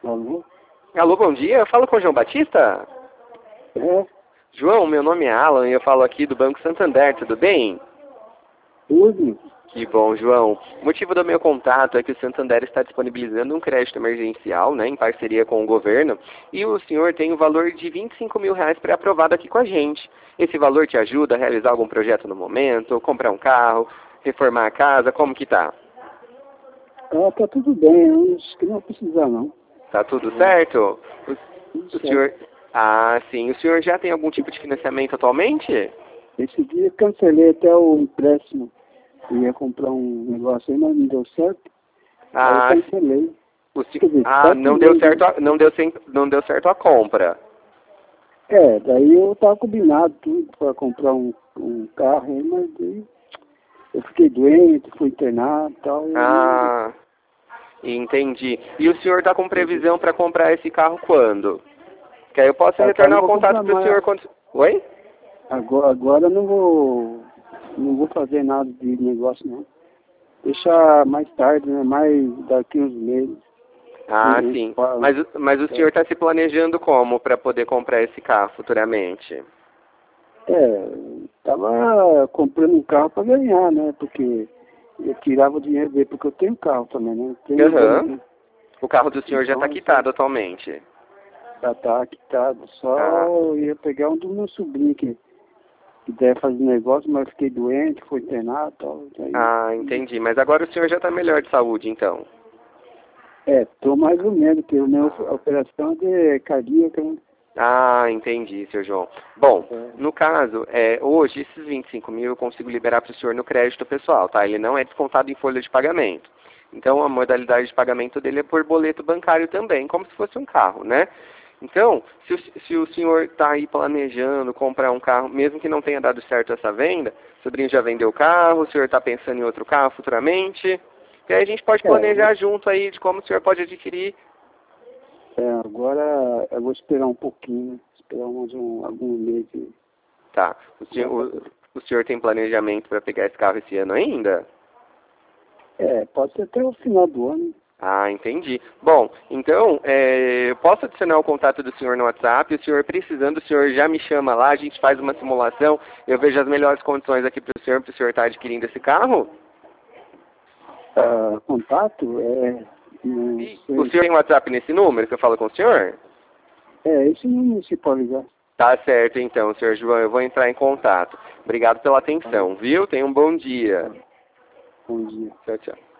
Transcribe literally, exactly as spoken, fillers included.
Alô? Alô, bom dia. Eu falo com o João Batista? É, João, meu nome é Alan e eu falo aqui do Banco Santander, tudo bem? tudo? Que bom, João. O motivo do meu contato é que o Santander está disponibilizando um crédito emergencial, né, em parceria com o governo, e o senhor tem o valor de vinte e cinco mil reais pré-aprovado aqui com a gente. Esse valor te ajuda a realizar algum projeto no momento, comprar um carro, reformar a casa, como que tá? Ah, tá tudo bem, eu acho que não vai precisar não. Tá tudo certo? O, Tudo o certo. senhor... Ah, sim. O senhor já tem algum tipo de financiamento atualmente? Esse dia eu cancelei até o empréstimo. Eu ia comprar um negócio aí, mas não deu certo. Aí eu Ah, cancelei. o se- Quer dizer, ah, sete não deu meses, certo, né? a... não deu sem... não deu certo a compra. É, daí eu tava combinado tudo para comprar um, um carro aí, mas daí eu fiquei doente, fui internado e tal. Eu não... Ah, entendi. E o senhor está com previsão para comprar esse carro quando? Que aí eu posso Agora não retornar o vou contato comprar para o mais. senhor quando... Oi? Agora, agora eu não vou. Não vou fazer nada de negócio não. Deixar mais tarde, né? Mais daqui uns meses. Ah, Um- sim. um- Mas, o- mas o senhor está se planejando como para poder comprar esse carro futuramente? É, tava comprando um carro para ganhar, né? Porque eu tirava o dinheiro dele, porque eu tenho carro também, né? Eu tenho dois, Aham. né? O carro do senhor já está Então, assim, quitado atualmente. já tá quitado. Só Ah, eu ia pegar um do meu sobrinho que, que deve fazer negócio, mas eu fiquei doente, foi internado e tal. Daí, ah, entendi. Mas agora o senhor já está melhor de saúde, então. é, tô mais ou menos, porque a minha Ah. operação é cardíaca, né? Ah, entendi, seu João. Bom, É. no caso, é, hoje esses vinte e cinco mil eu consigo liberar para o senhor no crédito pessoal, tá? Ele não é descontado em folha de pagamento. Então a modalidade de pagamento dele é por boleto bancário também, como se fosse um carro, né? Então, se o, se o senhor está aí planejando comprar um carro, mesmo que não tenha dado certo essa venda, o sobrinho já vendeu o carro, o senhor está pensando em outro carro futuramente, e aí a gente pode É, planejar junto aí de como o senhor pode adquirir. é, agora eu vou esperar um pouquinho, né? Esperar mais um, algum mês. aí. Tá. O senhor, o, o senhor tem planejamento para pegar esse carro esse ano ainda? É, pode ser até o final do ano. Ah, entendi. Bom, então, é, eu posso adicionar o contato do senhor no WhatsApp. O senhor precisando, o senhor já me chama lá, a gente faz uma simulação. Eu vejo as melhores condições aqui para o senhor, para o senhor estar adquirindo esse carro. Ah, contato, é, não E o sei. senhor tem WhatsApp nesse número que eu falo com o senhor? É, esse não se pode ligar. Tá certo, então, senhor João, eu vou entrar em contato. Obrigado pela Tá, atenção, viu? Tenha um bom dia. tá. Bom dia. Tchau, tchau.